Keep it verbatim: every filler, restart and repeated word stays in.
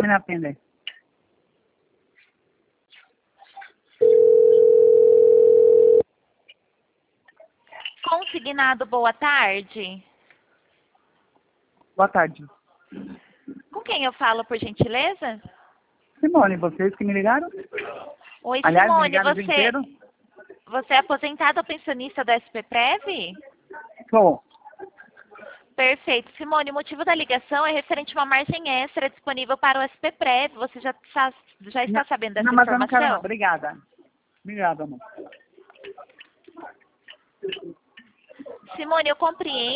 me atender. Consignado, boa tarde. Boa tarde. Com quem eu falo, por gentileza? Simone, vocês que me ligaram? Oi, Aliás, me Simone, ligaram o dia você, inteiro? você é aposentado ou pensionista da S P Prev? Sou. Perfeito. Simone, o motivo da ligação é referente a uma margem extra disponível para o S P Prev. Você já, sa- já está Não, sabendo dessa não, mas eu não quero não. informação? Obrigada. Obrigada, amor. Simone, eu compreendo.